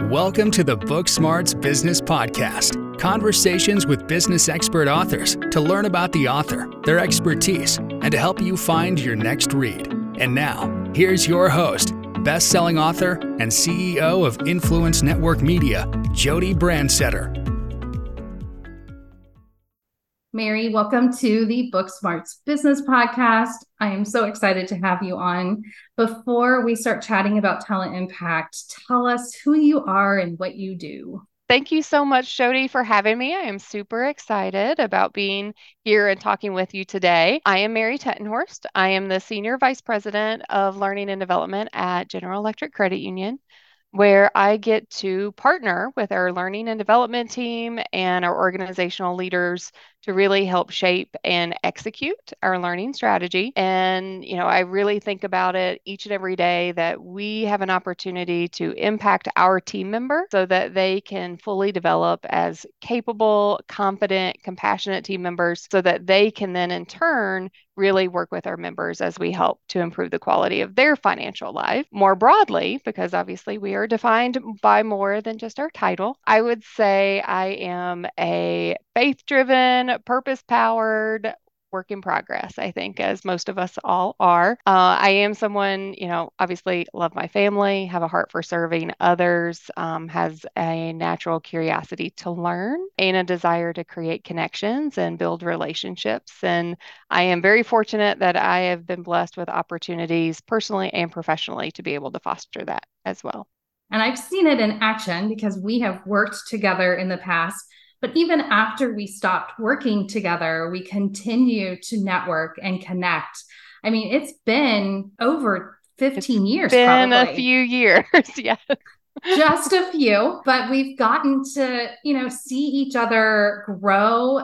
Welcome to the Book Smarts Business Podcast. Conversations with business expert authors to learn about the author, their expertise, and to help you find your next read. And now, here's your host, best-selling author and CEO of Influence Network Media, Jody Brandsetter. Mary, welcome to the Book Smarts Business Podcast. I am so excited to have you on. Before we start chatting about talent impact, tell us who you are and what you do. Thank you so much, Jody, for having me. I am super excited about being here and talking with you today. I am Mary Tettenhorst. I am the Senior Vice President of Learning and Development at General Electric Credit Union, where I get to partner with our learning and development team and our organizational leaders to really help shape and execute our learning strategy. And, I really think about it each and every day that we have an opportunity to impact our team member so that they can fully develop as capable, confident, compassionate team members so that they can then in turn really work with our members as we help to improve the quality of their financial life more broadly, because obviously we are defined by more than just our title. I would say I am a faith-driven, purpose-powered work in progress, I think, as most of us all are. I am someone, obviously love my family, have a heart for serving others, has a natural curiosity to learn and a desire to create connections and build relationships. And I am very fortunate that I have been blessed with opportunities personally and professionally to be able to foster that as well. And I've seen it in action because we have worked together in the past. But even after we stopped working together, we continue to network and connect. I mean, it's been over 15 years, been probably. A few years, yes. Just a few, but we've gotten to, see each other grow.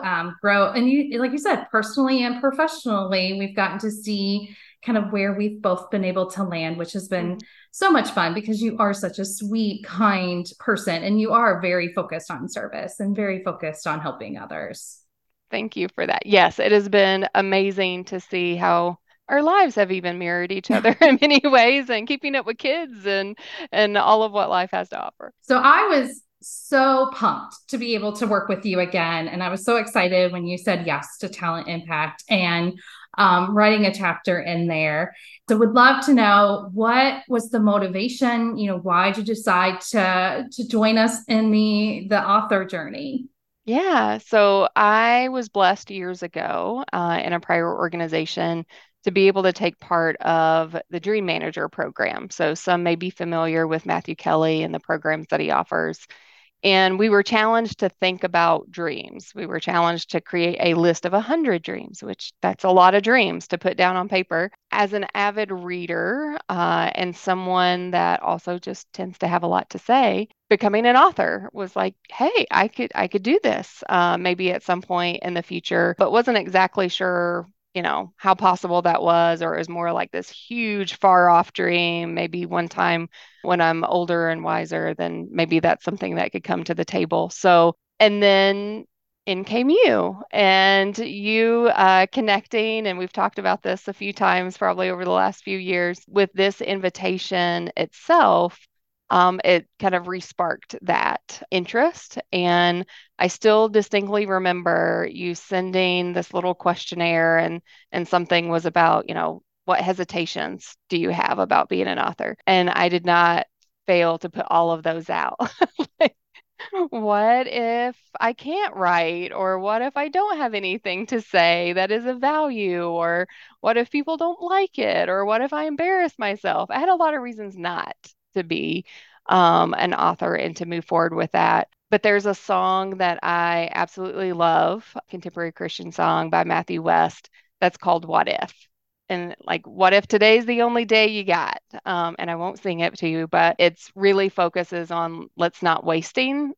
And like you said, personally and professionally, we've gotten to see kind of where we've both been able to land, which has been so much fun because you are such a sweet, kind person and you are very focused on service and very focused on helping others. Thank you for that. Yes, it has been amazing to see how our lives have even mirrored each other in many ways and keeping up with kids and all of what life has to offer. So I was so pumped to be able to work with you again. And I was so excited when you said yes to Talent Impact and writing a chapter in there. So would love to know, what was the motivation? Why did you decide to join us in the author journey? Yeah, so I was blessed years ago in a prior organization to be able to take part of the Dream Manager program. So some may be familiar with Matthew Kelly and the programs that he offers. And we were challenged to think about dreams. We were challenged to create a list of 100 dreams, which that's a lot of dreams to put down on paper. As an avid reader and someone that also just tends to have a lot to say, becoming an author was like, hey, I could do this maybe at some point in the future, but wasn't exactly sure how possible that was, or it was more like this huge far off dream. Maybe one time when I'm older and wiser, then maybe that's something that could come to the table. So, and then in came you and you connecting, and we've talked about this a few times probably over the last few years with this invitation itself. It kind of resparked that interest. And I still distinctly remember you sending this little questionnaire and something was about, what hesitations do you have about being an author? And I did not fail to put all of those out. Like, what if I can't write? Or what if I don't have anything to say that is of value? Or what if people don't like it? Or what if I embarrass myself? I had a lot of reasons not to be an author and to move forward with that. But there's a song that I absolutely love, a contemporary Christian song by Matthew West, that's called What If? And like, what if today's the only day you got? And I won't sing it to you, but it's really focuses on let's not waste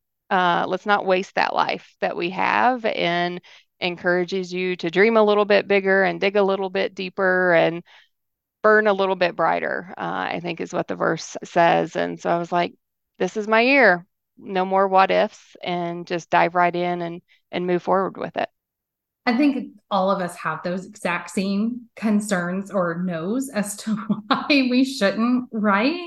that life that we have, and encourages you to dream a little bit bigger and dig a little bit deeper and burn a little bit brighter, I think is what the verse says. And so I was like, this is my year. No more what ifs, and just dive right in and move forward with it. I think all of us have those exact same concerns or knows as to why we shouldn't, right?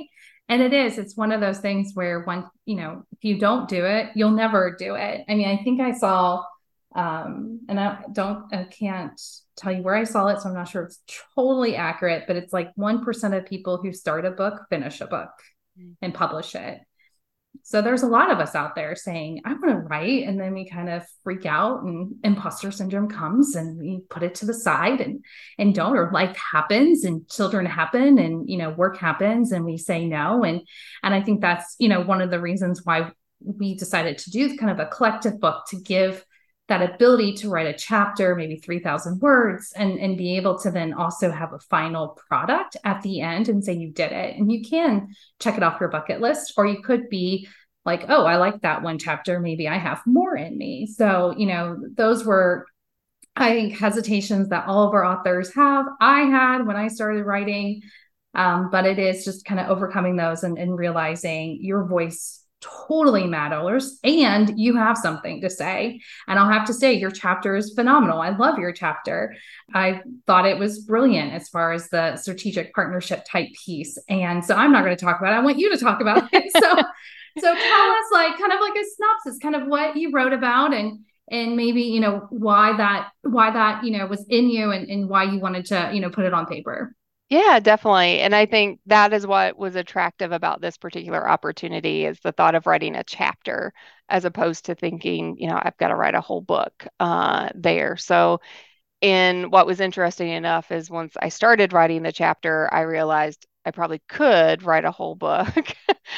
And it's one of those things where if you don't do it, you'll never do it. I mean, I think I saw, and I can't tell you where I saw it, so I'm not sure it's totally accurate, but it's like 1% of people who start a book, finish a book and publish it. So there's a lot of us out there saying, I want to write. And then we kind of freak out and imposter syndrome comes and we put it to the side and don't, or life happens and children happen and, work happens and we say no. And I think that's, one of the reasons why we decided to do kind of a collective book to give that ability to write a chapter, maybe 3,000 words, and be able to then also have a final product at the end and say you did it. And you can check it off your bucket list, or you could be like, oh, I like that one chapter. Maybe I have more in me. So, those were, I think, hesitations that all of our authors have. I had when I started writing, but it is just kind of overcoming those and realizing your voice totally matters and you have something to say. And I'll have to say your chapter is phenomenal. I love your chapter. I thought it was brilliant as far as the strategic partnership type piece. And so I'm not going to talk about it. I want you to talk about it. So tell us kind of like a synopsis, kind of what you wrote about and maybe, why that, was in you and why you wanted to, put it on paper. Yeah, definitely. And I think that is what was attractive about this particular opportunity is the thought of writing a chapter as opposed to thinking, I've got to write a whole book there. So, and what was interesting enough is once I started writing the chapter, I realized I probably could write a whole book.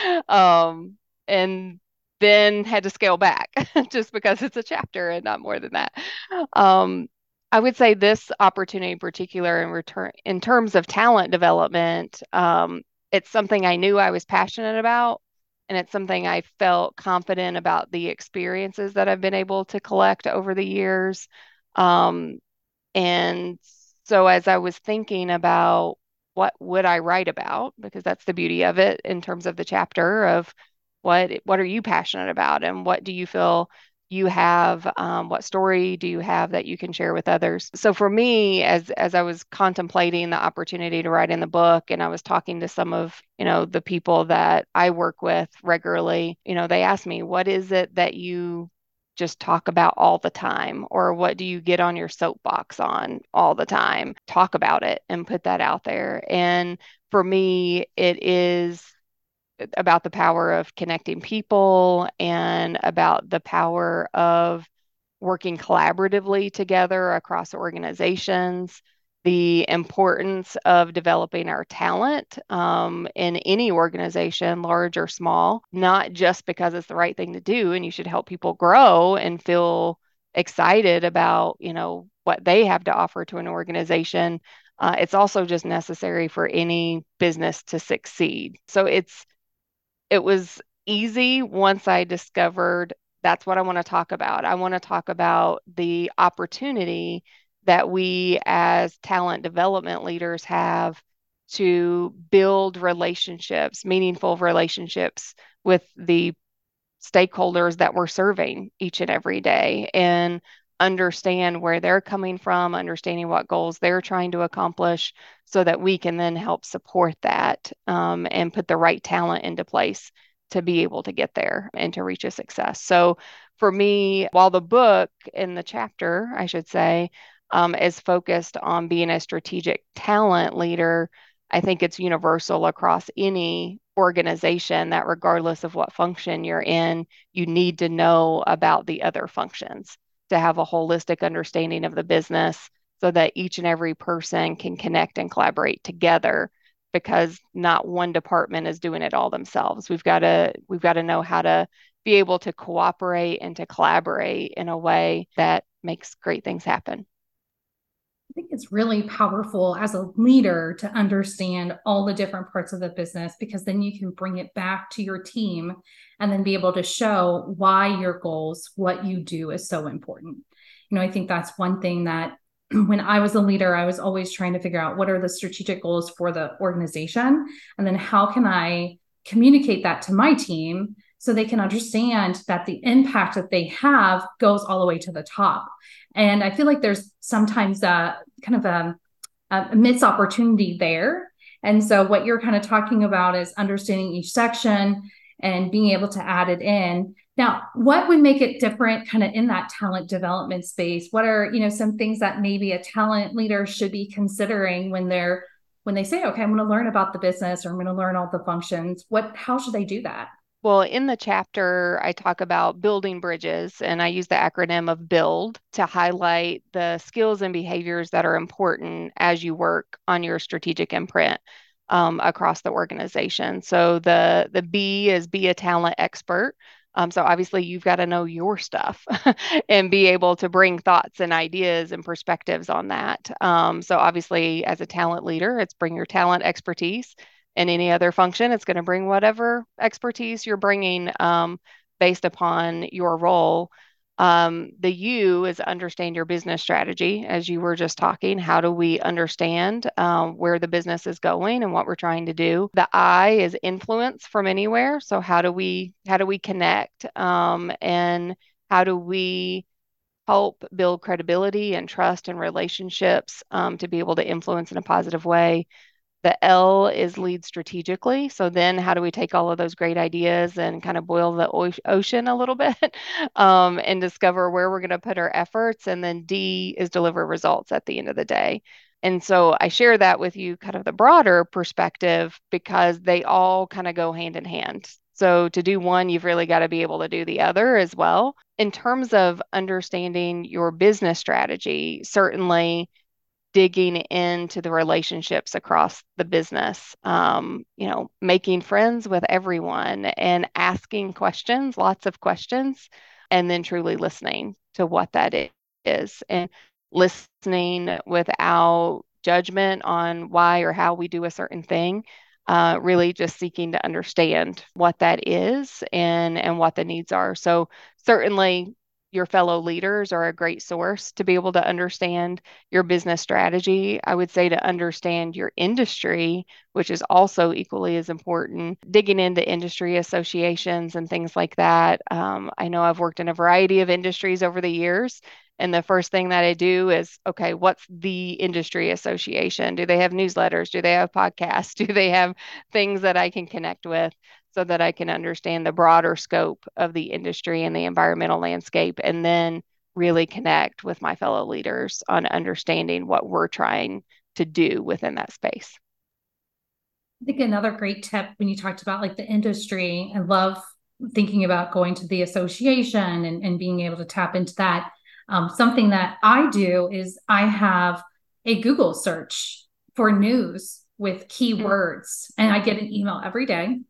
And then had to scale back just because it's a chapter and not more than that. I would say this opportunity in particular in terms of talent development, it's something I knew I was passionate about, and it's something I felt confident about the experiences that I've been able to collect over the years. And so as I was thinking about what would I write about, because that's the beauty of it in terms of the chapter of what are you passionate about and what do you feel you have, what story do you have that you can share with others? So for me, as I was contemplating the opportunity to write in the book, and I was talking to some of, the people that I work with regularly, they asked me, what is it that you just talk about all the time? Or what do you get on your soapbox on all the time? Talk about it and put that out there. And for me, it is about the power of connecting people and about the power of working collaboratively together across organizations, the importance of developing our talent in any organization, large or small, not just because it's the right thing to do and you should help people grow and feel excited about, what they have to offer to an organization. It's also just necessary for any business to succeed. So it was easy once I discovered that's what I want to talk about. I want to talk about the opportunity that we as talent development leaders have to build relationships, meaningful relationships with the stakeholders that we're serving each and every day and understand where they're coming from, understanding what goals they're trying to accomplish so that we can then help support that and put the right talent into place to be able to get there and to reach a success. So for me, while the book in the chapter, I should say, is focused on being a strategic talent leader, I think it's universal across any organization that regardless of what function you're in, you need to know about the other functions to have a holistic understanding of the business so that each and every person can connect and collaborate together because not one department is doing it all themselves. We've got to know how to be able to cooperate and to collaborate in a way that makes great things happen. I think it's really powerful as a leader to understand all the different parts of the business because then you can bring it back to your team and then be able to show why your goals, what you do is so important. I think that's one thing that when I was a leader, I was always trying to figure out what are the strategic goals for the organization and then how can I communicate that to my team so they can understand that the impact that they have goes all the way to the top. And I feel like there's sometimes kind of a missed opportunity there. And so what you're kind of talking about is understanding each section and being able to add it in. Now, what would make it different kind of in that talent development space? What are, some things that maybe a talent leader should be considering when they say, okay, I'm going to learn about the business, or I'm going to learn all the functions? How should they do that? Well, in the chapter, I talk about building bridges, and I use the acronym of BUILD to highlight the skills and behaviors that are important as you work on your strategic imprint across the organization. So the B is be a talent expert. So obviously, you've got to know your stuff and be able to bring thoughts and ideas and perspectives on that. So obviously, as a talent leader, it's bring your talent expertise. In any other function, it's going to bring whatever expertise you're bringing based upon your role. The U is understand your business strategy, as you were just talking. How do we understand where the business is going and what we're trying to do? The I is influence from anywhere. So how do we connect and how do we help build credibility and trust and relationships to be able to influence in a positive way? The L is lead strategically. So then how do we take all of those great ideas and kind of boil the ocean a little bit and discover where we're going to put our efforts? And then D is deliver results at the end of the day. And so I share that with you, kind of the broader perspective, because they all kind of go hand in hand. So to do one, you've really got to be able to do the other as well. In terms of understanding your business strategy, certainly digging into the relationships across the business, making friends with everyone and asking questions, lots of questions, and then truly listening to what that is and listening without judgment on why or how we do a certain thing. Really just seeking to understand what that is and what the needs are. So certainly your fellow leaders are a great source to be able to understand your business strategy. I would say to understand your industry, which is also equally as important, digging into industry associations and things like that. I know I've worked in a variety of industries over the years. And the first thing that I do is, okay, what's the industry association? Do they have newsletters? Do they have podcasts? Do they have things that I can connect with so that I can understand the broader scope of the industry and the environmental landscape, and then really connect with my fellow leaders on understanding what we're trying to do within that space? I think another great tip when you talked about like the industry, I love thinking about going to the association and being able to tap into that. Something that I do is I have a Google search for news with keywords, and I get an email every day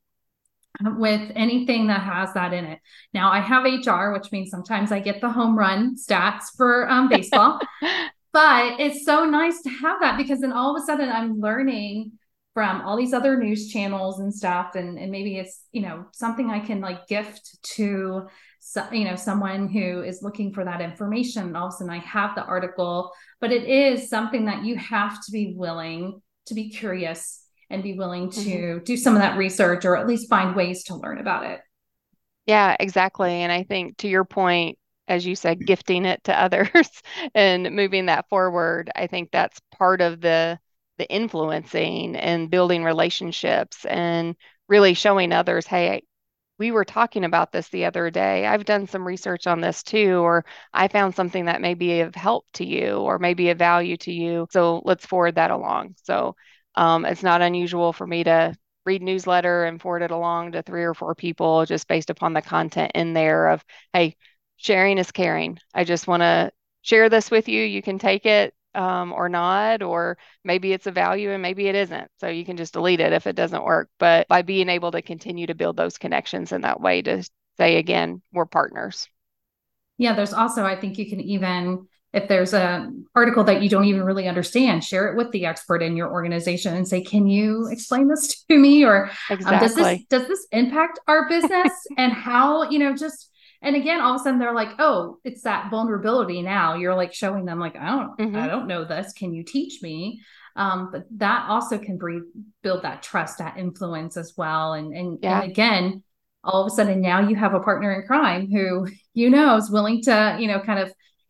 with anything that has that in it. Now I have HR, which means sometimes I get the home run stats for baseball, but it's so nice to have that, because then all of a sudden I'm learning from all these other news channels and stuff. And maybe it's, something I can like gift to, someone who is looking for that information. And all of a sudden I have the article, but it is something that you have to be willing to be curious and be willing to do some of that research, or at least find ways to learn about it. Yeah, exactly. And I think to your point, as you said, gifting it to others and moving that forward, I think that's part of the influencing and building relationships and really showing others, hey, we were talking about this the other day. I've done some research on this too, or I found something that may be of help to you or maybe of value to you. So let's forward that along. So it's not unusual for me to read newsletter and forward it along to 3 or 4 people just based upon the content in there of, hey, sharing is caring. I just want to share this with you. You can take it or not, or maybe it's a value and maybe it isn't. So you can just delete it if it doesn't work. But by being able to continue to build those connections in that way to say, again, we're partners. Yeah, there's also, I think you can even, if there's an article that you don't even really understand, share it with the expert in your organization and say, can you explain this to me? Or Exactly. does this impact our business? And how, and again, all of a sudden they're like, oh, it's that vulnerability. Now you're like showing them like, I don't know this. Can you teach me? But that also can build that trust, that influence as well. And again, all of a sudden now you have a partner in crime who, is willing to, kind of,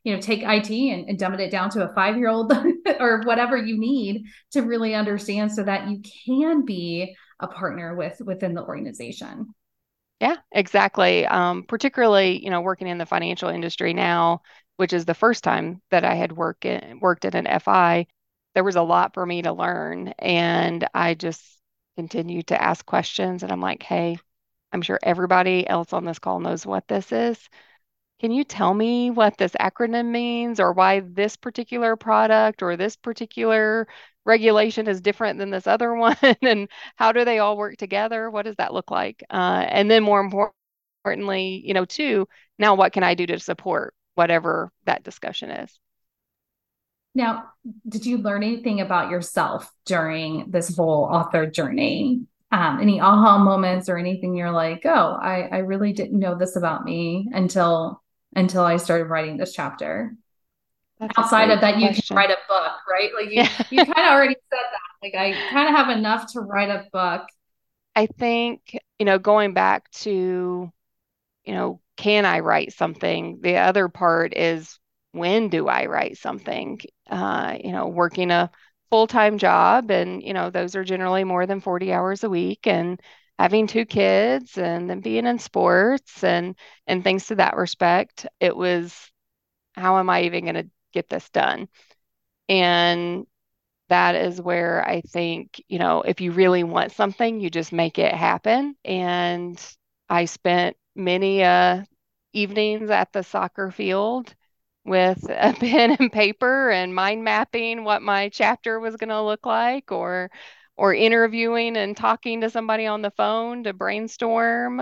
take IT and dumb it down to a 5-year-old or whatever you need to really understand so that you can be a partner within the organization. Yeah, exactly. Particularly, working in the financial industry now, which is the first time that I had worked in an FI, there was a lot for me to learn. And I just continued to ask questions. And I'm like, hey, I'm sure everybody else on this call knows what this is. Can you tell me what this acronym means or why this particular product or this particular regulation is different than this other one? And how do they all work together? What does that look like? And then more importantly, too, now what can I do to support whatever that discussion is? Now, did you learn anything about yourself during this whole author journey? Any aha moments or anything you're like, oh, I really didn't know this about me until I started writing this chapter? That's a Outside of great that, you can question. write a book, right? Like Yeah. you kind of already said that. Like I kind of have enough to write a book. I think, going back to can I write something? The other part is when do I write something? Working a full-time job and, those are generally more than 40 hours a week and having 2 kids and then being in sports and things to that respect, it was how am I even going to get this done? And that is where I think, if you really want something, you just make it happen. And I spent many evenings at the soccer field with a pen and paper and mind mapping what my chapter was going to look like or interviewing and talking to somebody on the phone to brainstorm,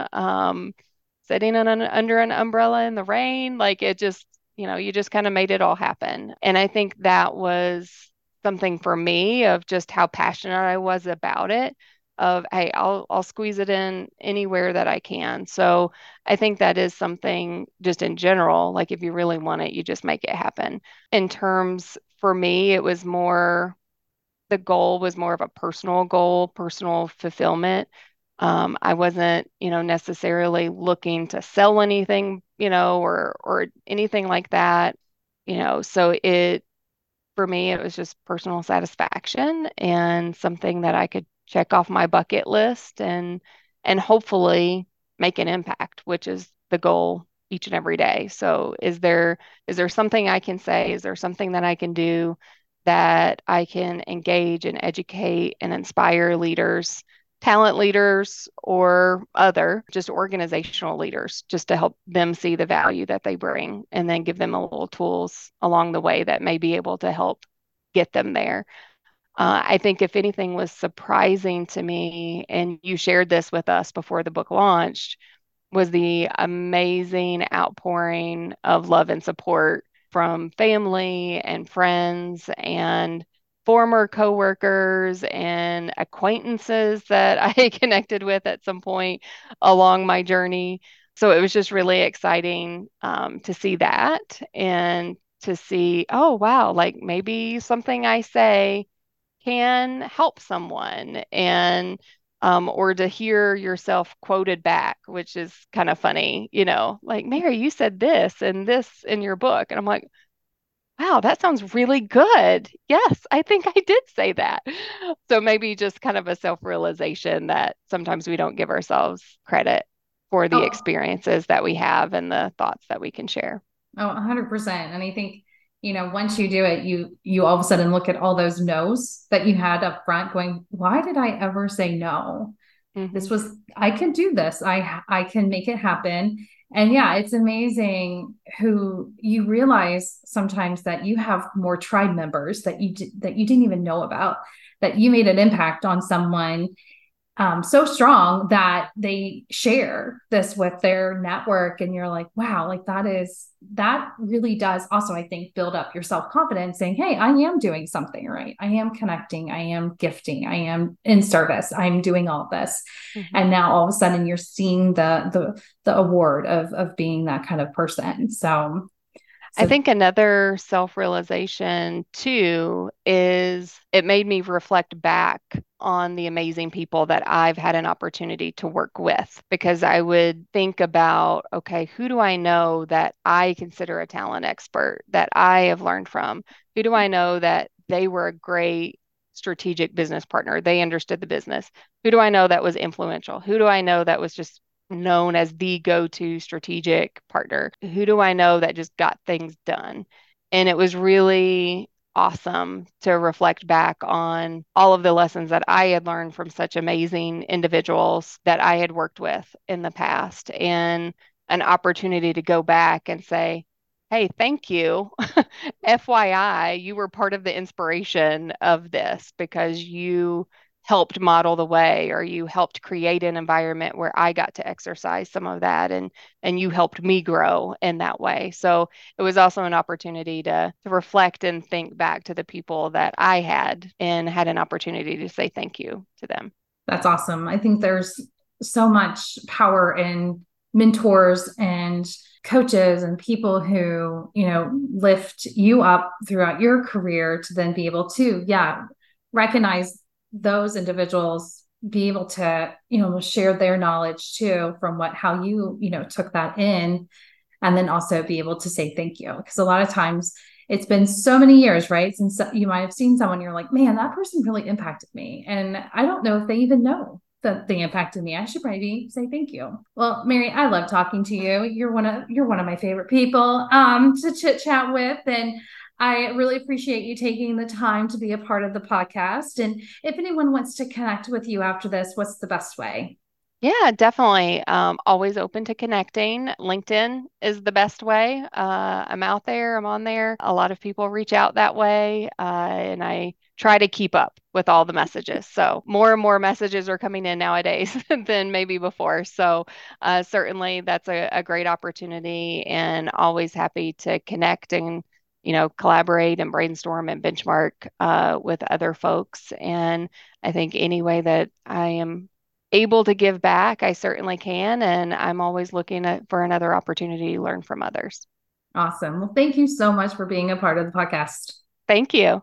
sitting under an umbrella in the rain. Like it just, you just kind of made it all happen. And I think that was something for me of just how passionate I was about it of hey, I'll squeeze it in anywhere that I can. So I think that is something just in general, like if you really want it, you just make it happen. In terms for me, it was more the goal was more of a personal goal, personal fulfillment. I wasn't, necessarily looking to sell anything, or anything like that, so it for me, it was just personal satisfaction and something that I could check off my bucket list and hopefully make an impact, which is the goal each and every day. So is there something I can say? Is there something that I can do that I can engage and educate and inspire leaders, talent leaders or other just organizational leaders just to help them see the value that they bring and then give them a little tools along the way that may be able to help get them there. I think if anything was surprising to me, and you shared this with us before the book launched, was the amazing outpouring of love and support from family and friends and former coworkers and acquaintances that I connected with at some point along my journey. So it was just really exciting to see that and to see, oh, wow, like maybe something I say can help someone and or to hear yourself quoted back, which is kind of funny, like Mary, you said this and this in your book. And I'm like, wow, that sounds really good. Yes, I think I did say that. So maybe just kind of a self-realization that sometimes we don't give ourselves credit for the Oh, experiences that we have and the thoughts that we can share. oh, 100%. And I think, once you do it, you all of a sudden look at all those no's that you had up front going, why did I ever say no? Hmm. I can do this. I can make it happen. And yeah, it's amazing who you realize sometimes that you have more tribe members that you didn't even know about, that you made an impact on someone so strong that they share this with their network. And you're like, wow, like that really does also, I think, build up your self-confidence saying, hey, I am doing something right. I am connecting. I am gifting. I am in service. I'm doing all this. Hmm. And now all of a sudden you're seeing the award of being that kind of person. So I think another self-realization too is it made me reflect back on the amazing people that I've had an opportunity to work with because I would think about, okay, who do I know that I consider a talent expert that I have learned from? Who do I know that they were a great strategic business partner? They understood the business. Who do I know that was influential? Who do I know that was just known as the go-to strategic partner? Who do I know that just got things done? And it was really awesome to reflect back on all of the lessons that I had learned from such amazing individuals that I had worked with in the past and an opportunity to go back and say, hey, thank you. FYI, you were part of the inspiration of this because you helped model the way or you helped create an environment where I got to exercise some of that and you helped me grow in that way. So it was also an opportunity to reflect and think back to the people that I had and had an opportunity to say thank you to them. That's awesome. I think there's so much power in mentors and coaches and people who, lift you up throughout your career to then be able to, recognize those individuals, be able to, share their knowledge too from how you, took that in, and then also be able to say thank you. Because a lot of times it's been so many years, right? Since you might have seen someone, you're like, man, that person really impacted me. And I don't know if they even know that they impacted me. I should probably say thank you. Well, Mary, I love talking to you. You're one of my favorite people to chit chat with. And I really appreciate you taking the time to be a part of the podcast. And if anyone wants to connect with you after this, what's the best way? Yeah, definitely. Always open to connecting. LinkedIn is the best way. I'm out there, I'm on there. A lot of people reach out that way, and I try to keep up with all the messages. So more and more messages are coming in nowadays than maybe before. So certainly that's a great opportunity and always happy to connect and collaborate and brainstorm and benchmark with other folks. And I think any way that I am able to give back, I certainly can. And I'm always looking for another opportunity to learn from others. Awesome. Well, thank you so much for being a part of the podcast. Thank you.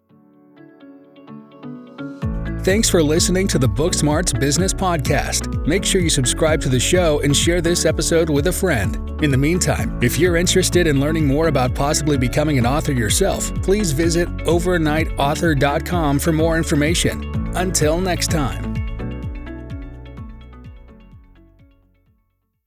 Thanks for listening to the Booksmarts Business Podcast. Make sure you subscribe to the show and share this episode with a friend. In the meantime, if you're interested in learning more about possibly becoming an author yourself, please visit overnightauthor.com for more information. Until next time.